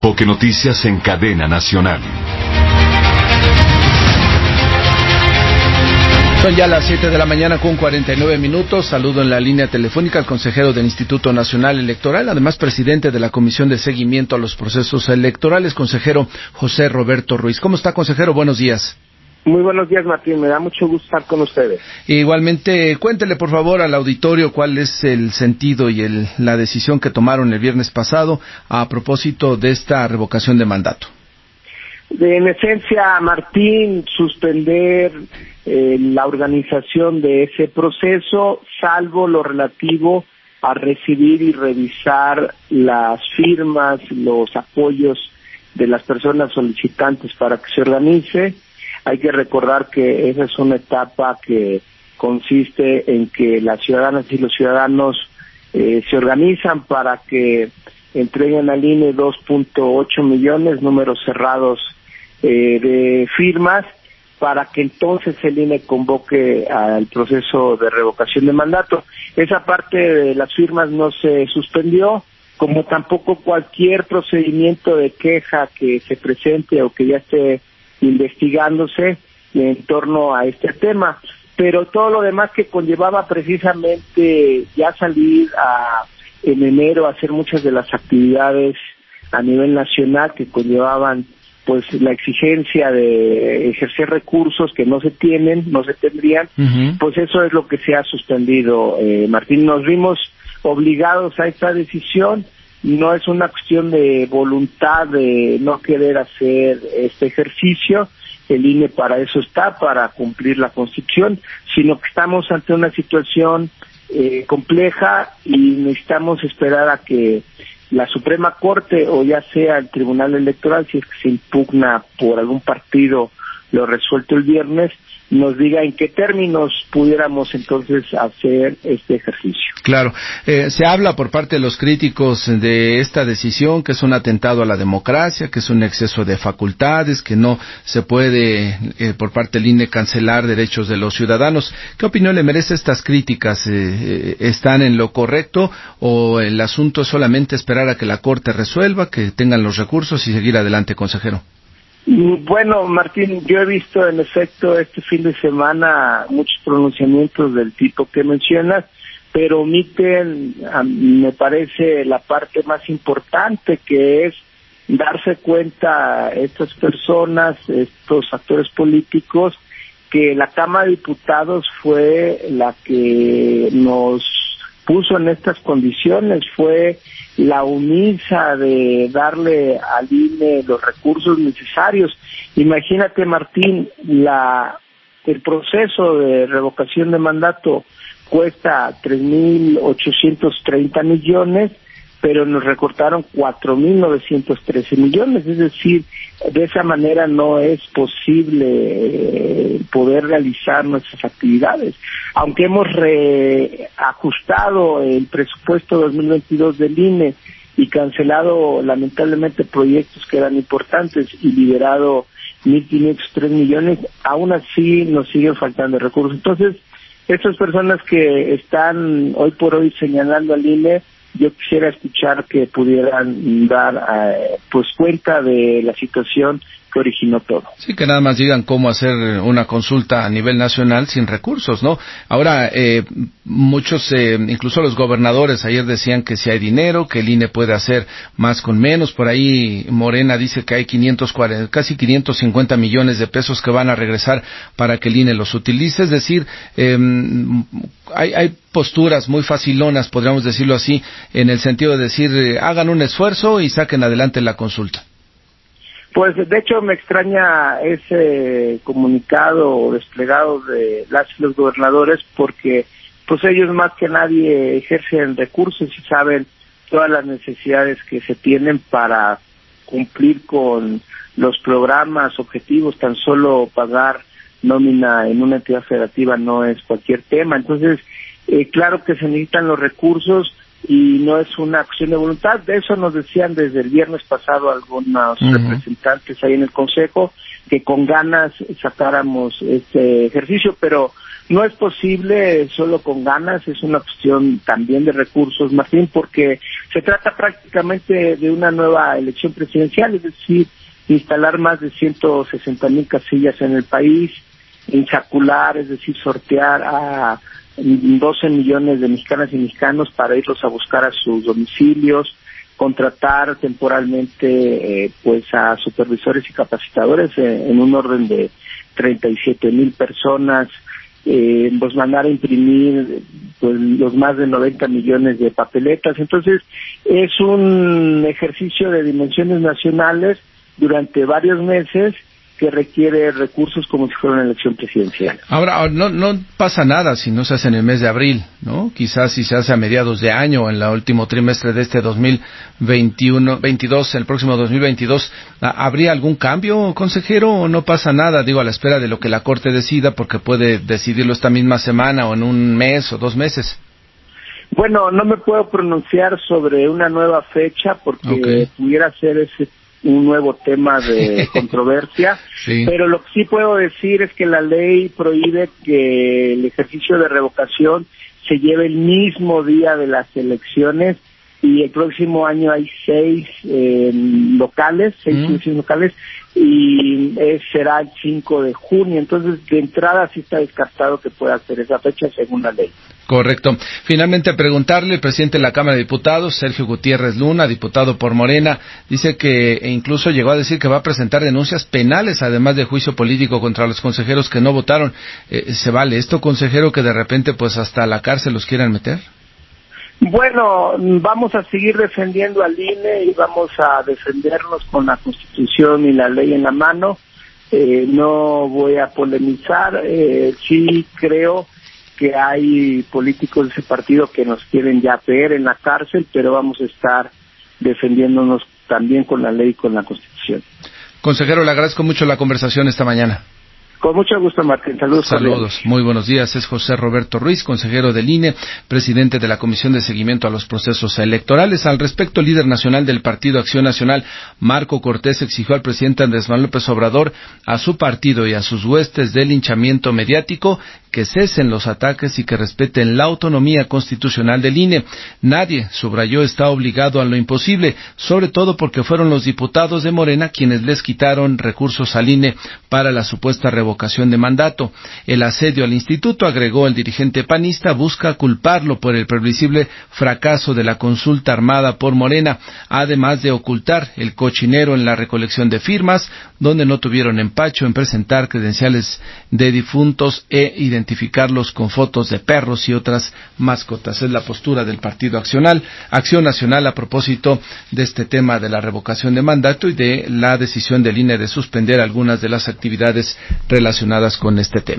Porque Noticias en cadena nacional. Son ya las 7 de la mañana con 49 minutos. Saludo en la línea telefónica al consejero del Instituto Nacional Electoral, además presidente de la Comisión de Seguimiento a los Procesos Electorales, consejero José Roberto Ruiz. ¿Cómo está, consejero? Buenos días. Muy buenos días, Martín. Me da mucho gusto estar con ustedes. Igualmente, cuéntele por favor al auditorio cuál es el sentido y la decisión que tomaron el viernes pasado a propósito de esta revocación de mandato. En esencia, Martín, suspender la organización de ese proceso, salvo lo relativo a recibir y revisar las firmas, los apoyos de las personas solicitantes para que se organice. Hay que recordar que esa es una etapa que consiste en que las ciudadanas y los ciudadanos se organizan para que entreguen al INE 2.8 millones, números cerrados de firmas, para que entonces el INE convoque al proceso de revocación de mandato. Esa parte de las firmas no se suspendió, como tampoco cualquier procedimiento de queja que se presente o que ya esté investigándose en torno a este tema, pero todo lo demás que conllevaba precisamente ya salir en enero a hacer muchas de las actividades a nivel nacional que conllevaban pues la exigencia de ejercer recursos que no se tendrían, pues eso es lo que se ha suspendido, Martín. Nos vimos obligados a esta decisión. No es una cuestión de voluntad de no querer hacer este ejercicio, el INE para eso está, para cumplir la Constitución, sino que estamos ante una situación compleja y necesitamos esperar a que la Suprema Corte o ya sea el Tribunal Electoral, si es que se impugna por algún partido lo resuelto el viernes, nos diga en qué términos pudiéramos entonces hacer este ejercicio. Claro, se habla por parte de los críticos de esta decisión que es un atentado a la democracia, que es un exceso de facultades, que no se puede por parte del INE cancelar derechos de los ciudadanos. ¿Qué opinión le merece estas críticas? ¿Están en lo correcto o el asunto es solamente esperar a que la Corte resuelva, que tengan los recursos y seguir adelante, consejero? Bueno, Martín, yo he visto en efecto este fin de semana muchos pronunciamientos del tipo que mencionas, pero omiten, me parece, la parte más importante, que es darse cuenta estas personas, estos actores políticos, que la Cámara de Diputados fue la que nos puso en estas condiciones, fue la omisa de darle al INE los recursos necesarios. Imagínate, Martín, el proceso de revocación de mandato cuesta 3.830 millones, pero nos recortaron 4.913 millones, es decir, de esa manera no es posible poder realizar nuestras actividades. Aunque hemos reajustado el presupuesto 2022 del INE y cancelado lamentablemente proyectos que eran importantes y liberado 1.503 millones, aún así nos siguen faltando recursos. Entonces, estas personas que están hoy por hoy señalando al INE, yo quisiera escuchar que pudieran dar pues cuenta de la situación que originó todo. Sí, que nada más digan cómo hacer una consulta a nivel nacional sin recursos, ¿no? Ahora, muchos, incluso los gobernadores ayer decían que si hay dinero, que el INE puede hacer más con menos. Por ahí Morena dice que hay casi 550 millones de pesos que van a regresar para que el INE los utilice. Es decir, hay posturas muy facilonas, podríamos decirlo así, en el sentido de decir, hagan un esfuerzo y saquen adelante la consulta. Pues de hecho me extraña ese comunicado desplegado de los gobernadores, porque pues ellos más que nadie ejercen recursos y saben todas las necesidades que se tienen para cumplir con los programas, objetivos. Tan solo pagar nómina en una entidad federativa no es cualquier tema. Entonces, claro que se necesitan los recursos y no es una cuestión de voluntad. De eso nos decían desde el viernes pasado algunos representantes ahí en el Consejo, que con ganas sacáramos este ejercicio, pero No es posible solo con ganas, es una cuestión también de recursos, Martín, porque se trata prácticamente de una nueva elección presidencial, es decir, instalar más de 160,000 casillas en el país, insacular, es decir, sortear a 12 millones de mexicanas y mexicanos para irlos a buscar a sus domicilios, contratar temporalmente pues a supervisores y capacitadores en un orden de 37,000 personas, pues mandar a imprimir pues los más de 90 millones de papeletas. Entonces es un ejercicio de dimensiones nacionales durante varios meses que requiere recursos como si fuera una elección presidencial. Ahora, no pasa nada si no se hace en el mes de abril, ¿no? Quizás si se hace a mediados de año, en el último trimestre de este 2022, el próximo 2022, ¿habría algún cambio, consejero, o no pasa nada? Digo, a la espera de lo que la Corte decida, porque puede decidirlo esta misma semana o en un mes o 2 meses. Bueno, no me puedo pronunciar sobre una nueva fecha porque pudiera ser un nuevo tema de controversia, sí. Pero lo que sí puedo decir es que la ley prohíbe que el ejercicio de revocación se lleve el mismo día de las elecciones, y el próximo año hay 6 locales, 6 elecciones locales, y será el 5 de junio, entonces de entrada sí está descartado que pueda ser esa fecha según la ley. Correcto. Finalmente, preguntarle, el presidente de la Cámara de Diputados, Sergio Gutiérrez Luna, diputado por Morena, dice que incluso llegó a decir que va a presentar denuncias penales, además de juicio político contra los consejeros que no votaron. ¿Se vale esto, consejero, que de repente pues hasta la cárcel los quieran meter? Bueno, vamos a seguir defendiendo al INE y vamos a defendernos con la Constitución y la ley en la mano. No voy a polemizar. Sí creo que hay políticos de ese partido que nos quieren ya ver en la cárcel, pero vamos a estar defendiéndonos también con la ley y con la Constitución. Consejero, le agradezco mucho la conversación esta mañana. Con mucho gusto, Martín. Saludos. Saludos. Muy buenos días. Es José Roberto Ruiz, consejero del INE, presidente de la Comisión de Seguimiento a los Procesos Electorales. Al respecto, el líder nacional del Partido Acción Nacional, Marco Cortés, exigió al presidente Andrés Manuel López Obrador, a su partido y a sus huestes de linchamiento mediático, que cesen los ataques y que respeten la autonomía constitucional del INE. Nadie, subrayó, está obligado a lo imposible, sobre todo porque fueron los diputados de Morena quienes les quitaron recursos al INE para la supuesta revocación de mandato. El asedio al instituto, agregó el dirigente panista, busca culparlo por el previsible fracaso de la consulta armada por Morena, además de ocultar el cochinero en la recolección de firmas, donde no tuvieron empacho en presentar credenciales de difuntos e identificarlos con fotos de perros y otras mascotas. Es la postura del Partido Acción Nacional a propósito de este tema de la revocación de mandato y de la decisión del INE de suspender algunas de las actividades relacionadas con este tema.